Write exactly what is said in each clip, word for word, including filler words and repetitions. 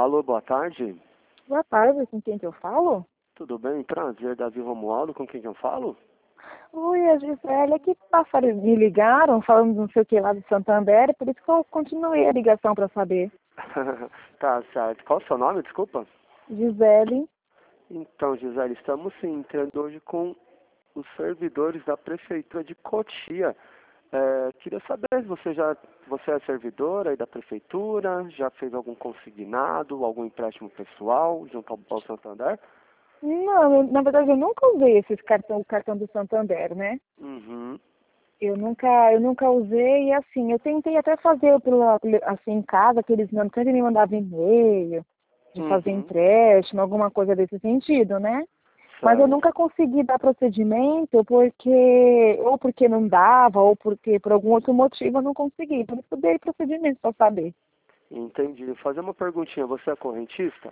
Alô, boa tarde. Boa tarde, com quem que eu falo? Tudo bem? Prazer, Davi Romualdo, com quem que eu falo? Oi, a Gisele, aqui passaram, me ligaram falando não sei o que lá do Santander, por isso que eu continuei a ligação para saber. Tá certo. Qual o seu nome, desculpa? Gisele. Então, Gisele, estamos sim entrando hoje com os servidores da Prefeitura de Cotia. É, queria saber se você já você é servidora aí da Prefeitura, já fez algum consignado, algum empréstimo pessoal junto ao, ao Santander? Não, eu- na verdade eu nunca usei esses cartão, o cartão do Santander, né? Uhum. Eu nunca, eu nunca usei e assim, eu tentei até fazer pela, pela- assim em casa, que eles não me mandavam e-mail, de fazer Uhum. empréstimo, alguma coisa desse sentido, né? Mas eu Certo. nunca consegui dar procedimento porque, ou porque não dava, ou porque por algum outro motivo eu não consegui. Por isso eu dei procedimento para saber. Entendi. Fazer uma perguntinha, você é correntista?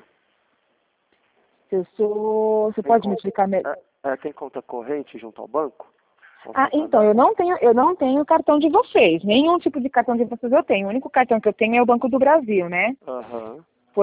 Se eu sou. Você Tem pode me conta, explicar melhor? é, é, tem conta corrente junto ao banco? Ao Ah, então, Santander? eu não tenho, eu não tenho cartão de vocês. Nenhum tipo de cartão de vocês eu tenho. O único cartão que eu tenho é o Banco do Brasil, né? Aham.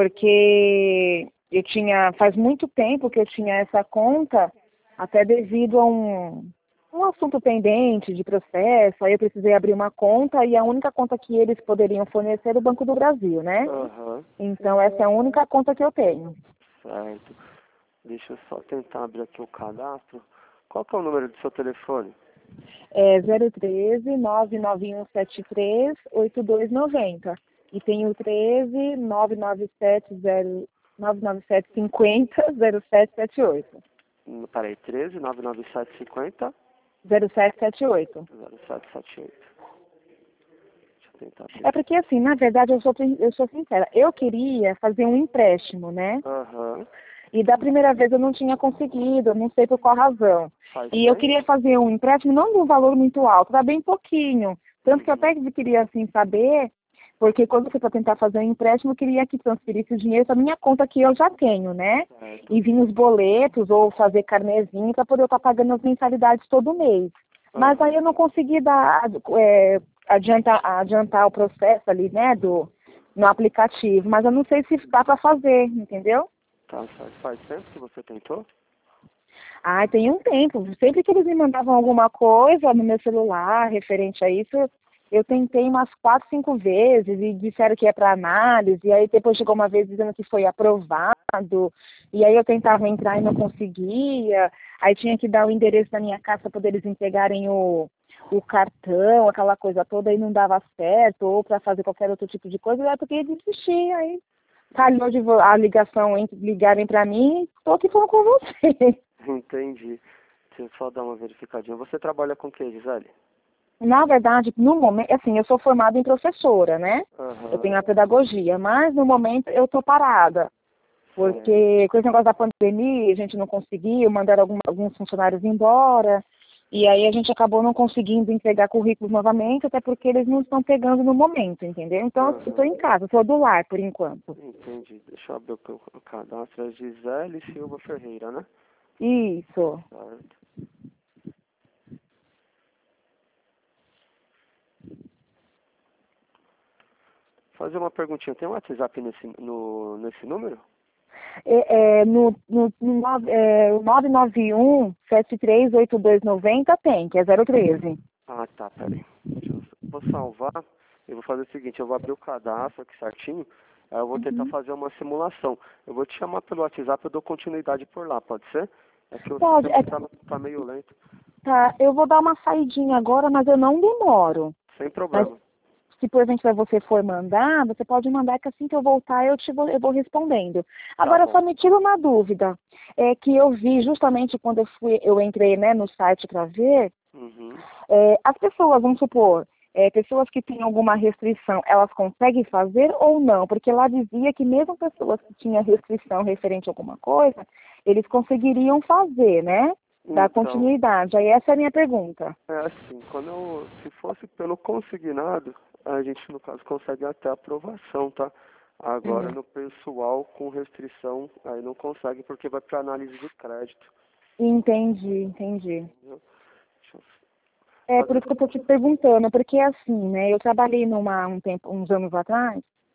Porque eu tinha, faz muito tempo que eu tinha essa conta, até devido a um, um assunto pendente de processo, aí eu precisei abrir uma conta e a única conta que eles poderiam fornecer era o Banco do Brasil, né? Aham. Então essa é a única conta que eu tenho. Certo. Deixa eu só tentar abrir aqui o cadastro. Qual que é o número do seu telefone? É zero treze, nove nove um sete três, oito dois nove zero. E tem o treze, nove nove sete zero, nove nove sete cinco zero, zero sete sete oito. Hum, Peraí, treze, nove nove sete cinco zero, zero sete sete oito. zero sete sete oito. Deixa eu tentar abrir É aqui. porque, assim, na verdade, eu sou, eu sou sincera. Eu queria fazer um empréstimo, né? Aham. E da primeira vez eu não tinha conseguido, eu não sei por qual razão. Faz E eu tempo? queria fazer um empréstimo não de um valor muito alto, era bem pouquinho. Tanto que eu Uhum. até queria, assim, saber, porque quando eu fui para tentar fazer um empréstimo, eu queria que transferisse o dinheiro para minha conta que eu já tenho, né? Certo. E vinha os boletos ou fazer carnezinho para poder eu estar pagando as mensalidades todo mês. Mas Aham. aí eu não consegui dar, é, adiantar, adiantar o processo ali, né, do, no aplicativo. Mas eu não sei se dá para fazer, entendeu? Tá certo. Faz tempo que você tentou? Ah, tem um tempo. Sempre que eles me mandavam alguma coisa no meu celular referente a isso, eu tentei umas quatro, cinco vezes e disseram que é para análise. E aí depois chegou uma vez dizendo que foi aprovado. E aí eu tentava entrar e não conseguia. Aí tinha que dar o endereço da minha casa para poder eles entregarem o, o cartão, aquela coisa toda, e não dava certo, ou para fazer qualquer outro tipo de coisa. Aí eu porque desisti. Aí calhou de vo- a ligação, entre ligarem para mim, estou aqui falando com você. Entendi. Deixa eu só dar uma verificadinha. Você trabalha com o que, Gisele? Na verdade, no momento, assim, eu sou formada em professora, né? Eu Aham. tenho a pedagogia, mas no momento eu tô parada, Certo. porque com esse negócio da pandemia, a gente não conseguiu, mandaram algum, alguns funcionários embora, e aí a gente acabou não conseguindo entregar currículos novamente, até porque eles não estão pegando no momento, entendeu? Então, eu estou Aham. em casa, estou do lar por enquanto. Entendi. Deixa eu abrir o ca- o cadastro. É Gisele Silva Ferreira, né? Isso. Certo. Fazer uma perguntinha. Tem um WhatsApp nesse, no, nesse número? É, é, no, no, no nove- é, o nove nove um, sete três oito dois nove zero tem, que é zero treze. Ah, tá. Peraí. Deixa eu, vou salvar. Eu vou fazer o seguinte. Eu vou abrir o cadastro aqui certinho. Aí eu vou tentar Uhum. fazer uma simulação. Eu vou te chamar pelo WhatsApp. Eu dou continuidade por lá. Pode ser? É que o Pode, sistema é, tá, tá meio lento. tá, eu vou dar uma saidinha agora, mas eu não demoro. Sem Mas problema. se porventura você for mandar, você pode mandar que assim que eu voltar eu, te vou, eu vou respondendo. Tá Agora bom. só me tira uma dúvida, é que eu vi justamente quando eu fui, eu entrei, né, no site para ver, Uhum. é, as pessoas, vamos supor, é, pessoas que têm alguma restrição, elas conseguem fazer ou não? Porque lá dizia que mesmo pessoas que tinham restrição referente a alguma coisa, eles conseguiriam fazer, né? Dar Então, continuidade. Aí essa é a minha pergunta. é assim, quando eu, se fosse pelo consignado, a gente no caso consegue até aprovação, tá? Agora Hum. no pessoal com restrição, aí não consegue porque vai para análise de crédito. Entendi, entendi. Entendeu? Deixa eu É por fazer. isso que eu estou te perguntando, porque assim, né, eu trabalhei numa um tempo, uns anos atrás,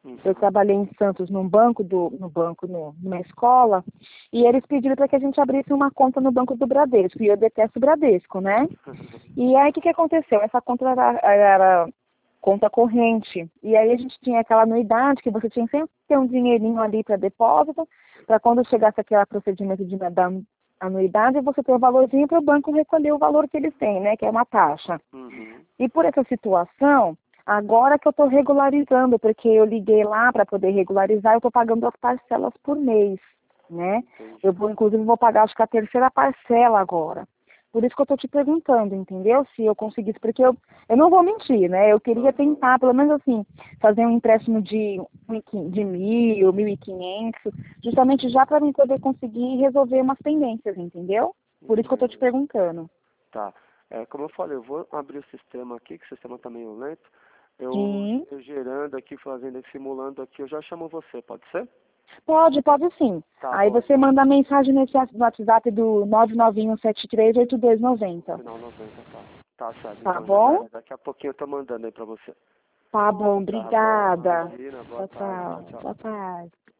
Uhum. Eu trabalhei em Santos num banco, do, no banco, no, numa escola, e eles pediram para que a gente abrisse uma conta no Banco do Bradesco, e eu detesto o Bradesco, né? E aí, o que, que aconteceu? Essa conta era, era conta corrente, e aí a gente tinha aquela anuidade que você tinha sempre que ter um dinheirinho ali para depósito, para quando chegasse aquele procedimento de da anuidade, você ter o valorzinho para o banco recolher o valor que eles têm, né? Que é uma taxa. Uhum. E por essa situação, agora que eu estou regularizando, porque eu liguei lá para poder regularizar, eu estou pagando as parcelas por mês, né? Entendi. Eu vou, inclusive, vou pagar, acho que a terceira parcela agora. Por isso que eu estou te perguntando, entendeu? Se eu conseguisse, porque eu, eu não vou mentir, né? Eu queria tentar, pelo menos assim, fazer um empréstimo de, de mil, mil e quinhentos, justamente já para mim poder conseguir resolver umas pendências, entendeu? Por isso que eu estou te perguntando. Tá. É, como eu falei, eu vou abrir o sistema aqui, que o sistema está meio lento. Eu, Sim. eu gerando aqui, fazendo, simulando aqui, eu já chamo você, pode ser? Pode, pode sim. Tá Aí bom. você manda mensagem nesse no WhatsApp do nove nove um sete três oito dois nove zero. Final noventa, tá. Tá certo, Tá então, bom? Gisele. Daqui a pouquinho eu tô mandando aí pra você. Tá bom, Tá bom, obrigada. imagina, boa Tchau, tarde, tchau, tchau. tchau. Boa tarde.